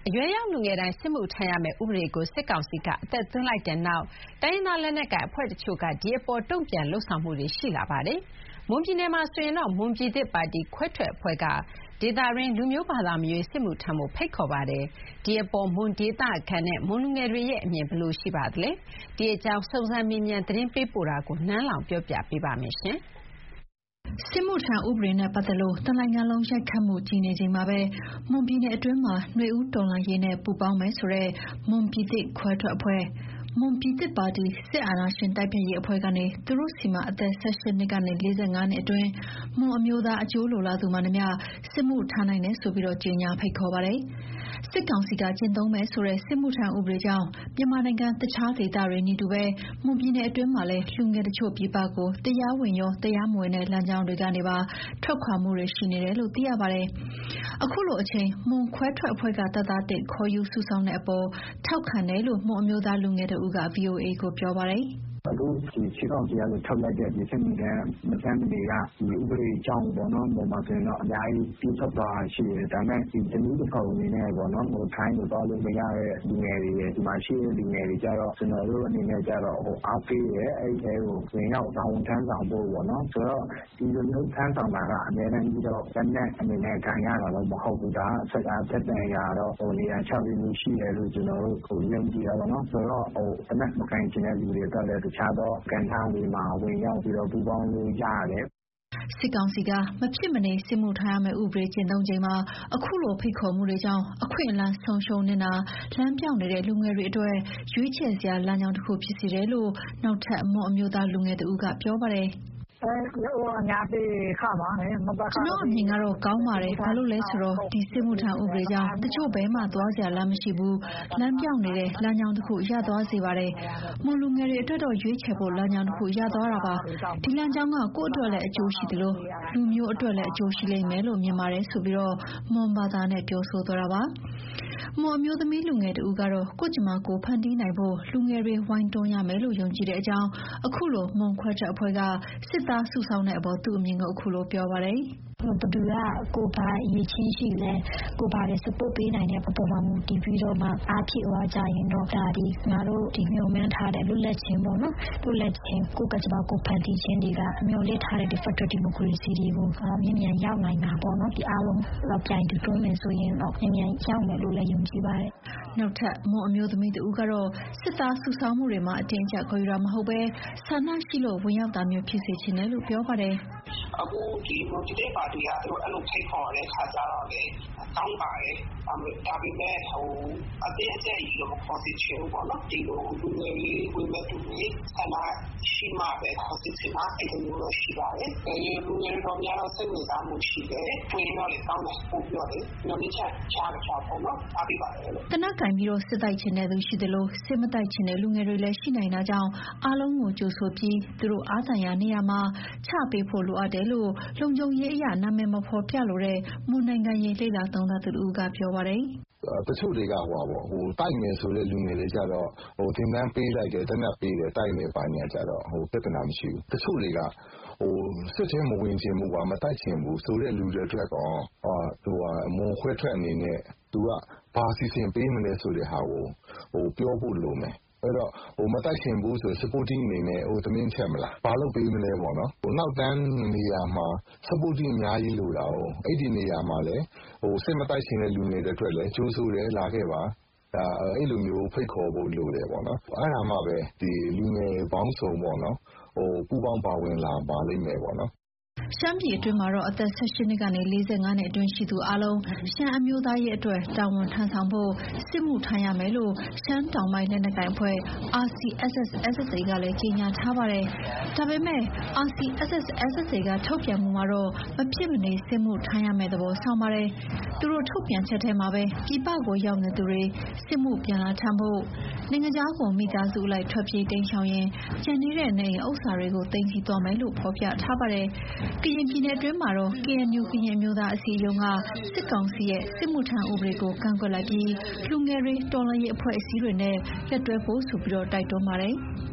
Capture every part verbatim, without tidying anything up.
အရွယ်ရောက်လူငယ်တိုင်းစစ်မှုထမ်းရမယ့်ဥပဒေကိုစစ်ကောင်စီကအသက်သွင်းလိုက်တဲ့နောက်တိုင်းရင်းသားလက်နက်ကိုင်အဖွဲ့တချို့ကဒီအပေါ်တုံ့ပြန်လှုပ်ဆောင်မှုတွေရှိလာပါတယ်။မွန်ပြည်နယ်မှာဆိုရင်တော့မွန်ပြည်သစ်ပါတီခွဲထွက်အဖွဲ့ကဒေသရင်းလူမျိုးဘာသာမရွေးစစ်မှုထမ်းဖို့ဖိတ်ခေါ်ပါတယ်။ဒီအပေါ်မွန်ဒေသခံနဲ့မွန်လူငယ်တွေရဲ့အမြင်ဘယ်လိုရှိပါသလဲ။ဒီအကြောင်းစုံစမ်းမေးမြန်းသတင်းပေးပို့တာကိုနန်းလောင်ပြောပြပေးပါမယ်ရှင်။စစ်မှုထမ်းဥပဒေနဲ့ပတ်သက်လို့တနိုင်ငံလုံးရိုက်ခတ်မှုကြီးနေချိန်မှာပဲမွန်ပြည်နယ်အတွင်းမှာຫນွေဦးတော်လှန်ရေးနဲ့ပူးပေါင်းမယ်ဆိုတဲ့မွန်ပြည်သစ်ခွဲထွက်အဖွဲ့မွန်ပြည်သစ်ပါတီစစ်အာဏာရှင်တိုက်ဖျက်ရေးအဖွဲ့ကနေသူတို့စီမံအသက်၁၈နှစ်ကနေ၄၅နှစ်အတွင်းမွန်အမျိုးသားအကျိုးလိုလားသူမှနှမစစ်မှုထမ်းနိုင်တယ်ဆိုပြီးတော့ကြေညာဖိတ်ခေါ်ပါတယ်။စစ်ကောင်စီကကျင့်သုံးမယ်ဆိုတဲ့စစ်မှုထမ်းဥပဒေကြောင့်မြန်မာနိုင်ငံတခြားဒေသတွေနေတူပဲမွန်ပြည်နယ်အတွင်းမှာလည်းလူငယ်တချို့ပြည်ပကိုတရားဝင်ရောတရားမဝင်တဲ့လမ်းကြောင်းတွေကနေပါထွက်ခွာမှုတွေရှိနေတယ်လို့သိရပါတယ်။အခုလိုအချိန်မွန်ခွဲထွက်အဖွဲ့ကတပ်သားတစ်ခေါ်ယူစုဆောင်တဲ့အပေါ်ထောက်ခံတယ်လို့မွန်အမျိုးသားလူငယ်တို့က ဗွီအိုအေကိုပြောပါတယ်။အခုဒီစစ်ကောင်စီကလည်းထုတ်လိုက်တဲ့ဒီစစ်မှုထမ်းမတမ်းတွေကဒီဥပဒေကြောင့်ပေါ့နော်ပုံမှန်ဆိုရင်တော့အများကြီးပြည့်စုံသွားရှိတယ်ဒါပေမဲ့ဒီတနည်းတစ်ခုအနေနဲ့ပေါ့နော်ဟိုထိုင်းကိုတော့လို့မရတဲ့လူငယ်တွေဒီမှာရှိတဲ့လူငယ်တွေကြတော့ကျွန်တော်တို့အနေနဲ့ကြတော့ဟိုအားပေးရဲအဲ့ဒီဟိုဝင်ရောက်တောင်းထမ်းဆောင်ဖို့ပေါ့နော်ဆိုတော့ဒီလိုမျိုးထမ်းဆောင်တာကအများနဲ့ပြီးတော့တနက်အနေနဲ့ခံရတာတော့မဟုတ်ဘူးဒါဆက်အားသက်တန်ရတော့ဟိုနေရာ၆ပြည်မှုရှိတယ်လို့ကျွန်တော်တို့ကိုယုံကြည်ရပါတော့ဆိုတော့ဟိုတနက်မခံချင်တဲ့လူတွေတော့လည်းတခြားတော့ကန်ထမ်းတွေမှာဝင်ရောက်ပြီးတော့ပူပေါင်းလို့ရတယ်စစ်ကောင်စီကမဖြစ်မနေစစ်မှုထမ်းရမယ့်ဥပဒေကျင့်သုံးချိန်မှာအခုလိုဖိတ်ခေါ်မှုတွေကြောင့်အခွင့်အလမ်းဆုံးရှုံးနေတာလမ်းပြောင်းနေတဲ့လူငယ်တွေအတွက်ရွေးချယ်စရာလမ်းကြောင်းတစ်ခုဖြစ်စေတယ်လို့နောက်ထပ်မွန်အမျိုးသားလူငယ်တူကပြောပါတယ်အဲဟိုအများကြီးခပါနဲ့မပတ်ခါကျွန်တော်အမြင်ကတော့ကောင်းပါတယ်ဘာလို့လဲဆိုတော့ဒီစစ်မှုထမ်းဥပဒေကြောင့်တချို့ဘဲမှသွားစရာလမ်းမရှိဘူးလမ်းပြောင်းနေတဲ့လမ်းကြောင်းတစ်ခုရသွားစေပါတယ်မွန်လူငယ်တွေအတွက်တော့ရွေးချယ်ဖို့လမ်းကြောင်းတစ်ခုရသွားတာပါဒီလမ်းကြောင်းကကိုယ့်အတွက်လည်းအကျိုးရှိတယ်လို့လူမျိုးအတွက်လည်းအကျိုးရှိလိမ့်မယ်လို့မြင်ပါတယ်ဆိုပြီးတော့မွန်ဘာသာနဲ့ပြောဆိုသွားတာပါမွန်အမျိုးသမီးလူငယ်တူကတော့ကိုကျမကိုဖန်တီးနိုင်ဖို့လူငယ်တွေဝိုင်းတွန်းရမယ်လို့ယုံကြည်တဲ့အကြောင်းအခုလိုမွန်ခွဲချက်အဖွဲ့ကစစ်သားစုဆောင်တဲ့အပေါ်သူ့အမြင်ကိုအခုလိုပြောပါတယ်ဘယ်သူကကိုပါအရေးချင်းရှိလဲကိုပါလည်း support ပေးနိုင်တဲ့ပုံမှန်မူတည်ပြီးတော့မှအားဖြစ်သွားကြရင်တော့ဒါဒီငါတို့ဒီမျိုးမှန်းထားတဲ့လူလက်ချင်းပေါ့နော်လူလက်ချင်းကိုကကြပါကိုဖန်တီးခြင်းတွေကအမျိုးလေးထားတဲ့ Federal Democracy တွေကိုမြင်မြန်ရောက်နိုင်တာပေါ့နော်ဒီအားလုံးတော့ပြိုင်တူတွန်းမယ်ဆိုရင်တော့မြင်မြန်ရောက်မယ်လို့လည်းယုံကြည်ပါတယ်နောက်ထပ်မွန်အမျိုးသမီးတူကတော့စစ်သားစုဆောင်မှုတွေမှာအတင်းကျပ်ခေါ်ယူတာမဟုတ်ပဲဆန္ဒရှိလို့ဝင်ရောက်တာမျိုးဖြစ်စေချင်တယ်လို့ပြောပါတယ်အခုဒီဒီတဲ့ပါတီကသူတို့အဲ့လိုဖိတ်ခေါ်တဲ့ခါကြတော့လေကောင်းပါတယ်ဒါပေမဲ့ဟိုအတင်းကျပ်ကြီးလို့ခေါ်စီချင်ပေါ့နော်ဒီလိုလူငယ်လေးဝင်မဲ့သူတွေဆန္ဒရှိမှပဲခေါ်စီချင်တာအဲ့လိုလို့ရှိပါတယ်အဲလူငယ်တော်များတော့စိတ်ဝင်စားမှုရှိတယ်ဝင်တော့လေကောင်းတယ်ပို့ပြောတယ်နောက်တစ်ချက်ချားချားပေါ့နော်အားပေးပါတယ်လို့တနက်ကင်ပြီးတော့စစ်တိုက်ချင်တဲ့သူရှိတယ်လို့စစ်မတိုက်ချင်တဲ့လူငယ်တွေလည်းရှိနိုင်တာကြောင့်အားလုံးကိုကြိုဆိုပြီးသူတို့အားဆိုင်ရာနေရာမှာချပေးဖို့လိုအပ်တယ်လို့လုံခြုံရေးအရာနာမည်မဖော်ပြလို့တဲ့မွန်နိုင်ငံရေးလေ့လာသုံးသပ်သူကပြောပါတယ်တချို့တွေကဟိုပါပေါ့ဟိုတိုက်မယ်ဆိုတဲ့လူငယ်တွေကြတော့ဟိုသင်တန်းပေးလိုက်တယ်တနက်ပေးတယ်တိုက်မယ်ပိုင်းညာကြတော့ဟိုပြဿနာမရှိဘူးတချို့တွေကဟိုစစ်ချင်းမဝင်ချင်ဘူးကမတိုက်ချင်ဘူးဆိုတဲ့လူတွေအတွက်တော့အာသူကမုံခွဲထွက်အနေနဲ့သူကဘာစီစဉ်ပေးမလဲဆိုတဲ့ဟာကိုဟိုပြောဖို့လိုမယ်အဲ့တော့ဟိုမတိုက်ချင်ဘူးဆို supporting အနေနဲ့ဟိုသမင်းချက်မလားဘာလို့ပေးမလဲပေါ့နော်ဟိုနောက်တန်းနေရာမှာ supporting အများကြီးလိုတာ哦အဲ့ဒီနေရာမှာလဲဟိုစစ်မတိုက်ချင်တဲ့လူငယ်တွေအတွက်လဲကြိုးဆိုတယ်လာခဲ့ပါဒါအဲ့လိုမျိုးဖိတ်ခေါ်ဖို့လိုတယ်ပေါ့နော်အဲ့ဒါမှပဲဒီလူငယ်ပေါင်းစုံပေါ့နော်ဟိုပူပေါင်းပါဝင်လာပါလိမ့်မယ်ပေါ့နော်ရှမ်းပြည်အတွင်းမှာတော့အသက်၁၈နှစ်ကနေ၄၅နှစ်အတွင်းရှိသူအလုံးရှမ်းအမျိုးသားရေးအတွက်တာဝန်ထမ်းဆောင်ဖို့စစ်မှုထမ်းရမယ်လို့ရှမ်းတောင်ပိုင်းလက်နက်ကိုင်အဖွဲ့ R C S S S S A ကလည်းကြေညာထားပါတယ်။ဒါပေမဲ့ R C S S S S A ကထုတ်ပြန်မှုမှာတော့မဖြစ်မနေစစ်မှုထမ်းရမယ့်သဘောဆောင်ပါတယ်။သူတို့ထုတ်ပြန်ချက်ထဲမှာပဲပြည်ပကိုရောက်နေသူတွေစစ်မှုပြန်လာထမ်းဖို့နိုင်ငံခြားကိုမိသားစုလိုက်ထွက်ပြေးတိမ်းရှောင်ရင်ကျန်နေတဲ့နေအိမ်ဥစ္စာတွေကိုတင်စီသွားမယ်လို့ဖော်ပြထားပါတယ်။ကရင်ပြည်နယ်အတွင်းမှာတော့ K N U ကရင်မျိုးသားအစည်းအရုံးကစစ်ကောင်စီရဲ့စစ်မှုထမ်းဥပဒေကိုကန့်ကွက်လိုက်ပြီးလူငယ်တွေတော်လှန်ရေးအဖွဲ့အစည်းတွေနဲ့လက်တွဲဖို့ဆိုပြီးတော့တိုက်တွန်းပါတယ်။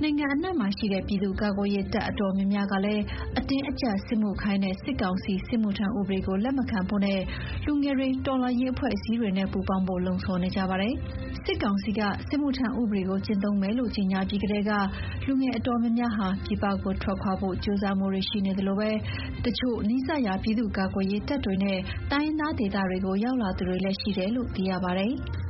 နိုင်ငံအနှံ့မှာရှိတဲ့ပြည်သူ့ကာကွယ်ရေးတပ်အတော်များများကလည်းအတင်းအကျပ်စစ်မှုခိုင်းတဲ့စစ်ကောင်စီစစ်မှုထမ်းဥပဒေကိုလက်မခံဖို့နဲ့လူငယ်တွေတော်လှန်ရေးအဖွဲ့အစည်းတွေနဲ့ပူးပေါင်းဖို့လှုံ့ဆော်နေကြပါတယ်။စစ်ကောင်စီကစစ်မှုထမ်းဥပဒေကိုကျင့်သုံးမယ်လို့ကြေညာပြီးကတည်းကလူငယ်အတော်များများဟာပြည်ပကိုထွက်ခွာဖို့ကြိုးစားမှုတွေရှိနေသလိုပဲတချို့နီးစပ်ရာပြည်သူ့ကာကွယ်ရေးတပ်တွေနဲ့တိုင်းရင်းသားဒေသတွေကိုရောက်လာသူတွေလည်းရှိတယ်လို့သိရပါတယ်။